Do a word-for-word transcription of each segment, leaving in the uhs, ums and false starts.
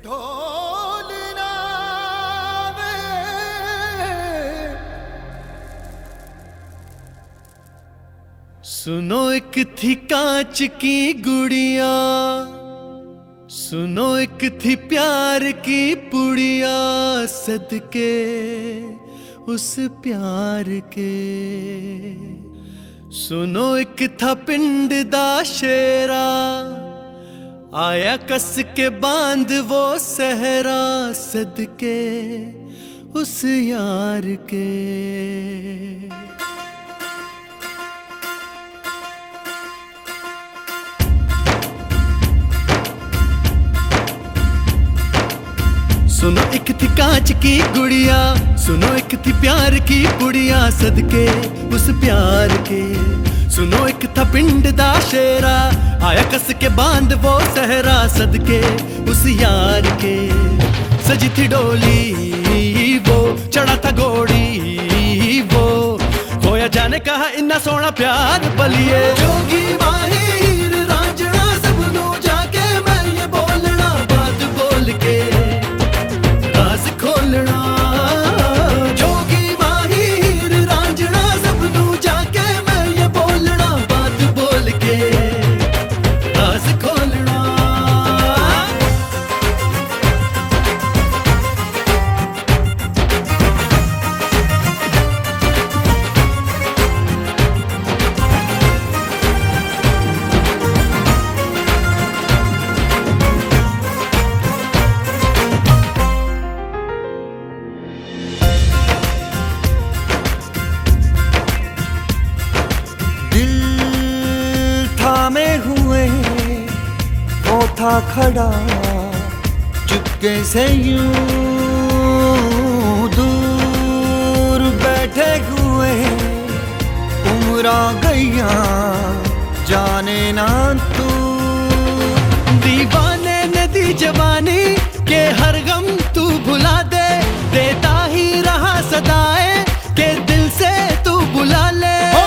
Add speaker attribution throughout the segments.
Speaker 1: ढोलना वे सुनो एक थी कांच की गुड़िया, सुनो एक थी प्यार की पुड़िया, सदके उस प्यार के। सुनो एक था पिंड दा शेरा, आया कस के बांध वो सहरा, सदके उस यार के। सुनो एक थी कांच की गुड़िया, सुनो एक थी प्यार की पुड़िया, सदके उस प्यार के। सुनो एक था पिंड दा शेरा, आया कस के बांध वो सहरा, सदके उस यार के। सजी थी डोली वो, चढ़ा था घोड़ी वो, खोया जाने कहा इन्ना सोना प्यार बलिए। जोगी माहिर रांझना सबनू जाके मैं ये बोलना, बात बोल के राज खोलना। जोगी माहिर रांझना सबनू जाके मैं ये बोलना, बात बोल के राज खोलना। थामे हुए वो था खड़ा, चुपके से यूं दूर बैठे हुए। उम्र गैया जाने ना तू, दीवाने ने दी जवानी के हर गम तू भुला दे, देता ही रहा सदाए के दिल से तू बुला ले।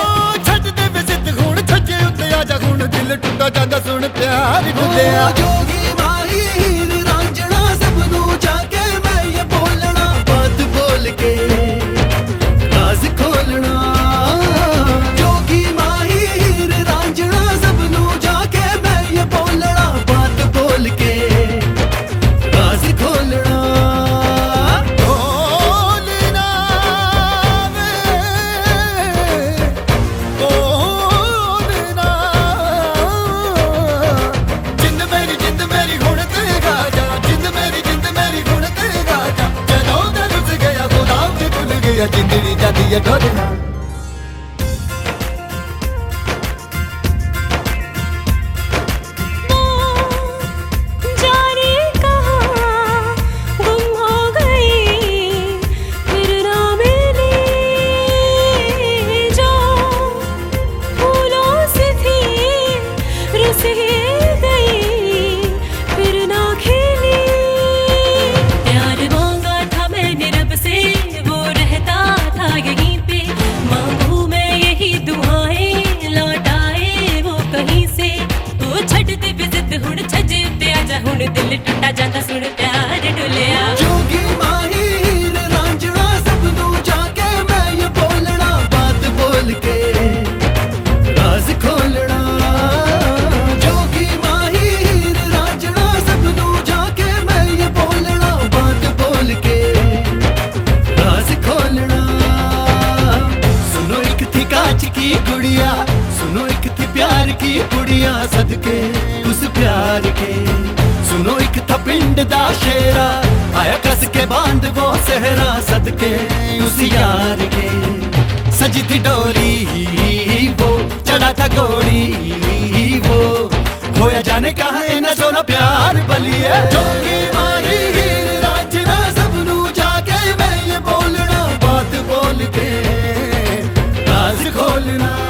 Speaker 1: दिल टूटा जाता सुन प्यार डुलिया। जोगी माहिर रांझना सबनू जाके मैं ये बोलना, बात बोल के राज खोलना। जोगी माहिर रांझना सबनू जाके मैं ये बोलना, बात बोल के राज खोलना। जिंदड़ी जाती है ढोलना। दिल टूटा जाता सुन प्यार डुलिया। जोगी माहिर रांझना सबनू जाके मैं ये बोलना, बात बोल के राज खोलना। जोगी माहिर रांझना सबनू जाके मैं ये बोलना, बात बोल के राज खोलना। सुनो एक थी कांच की गुड़िया, सुनो एक थी प्यार की पुड़िया, सदके उस प्यार के। सुनो एक था पिंड दा शेरा, आया कस के बांध वो सहरा, सदके उस यार के। सजी थी डोली वो, चढ़ा था घोड़ी वो, खोया जाने कहा इन्ना सोना प्यार बलिए। जोगी माहिर रांझना सबनू जाके मैं ये बोलना, बात बोल के राज खोलना।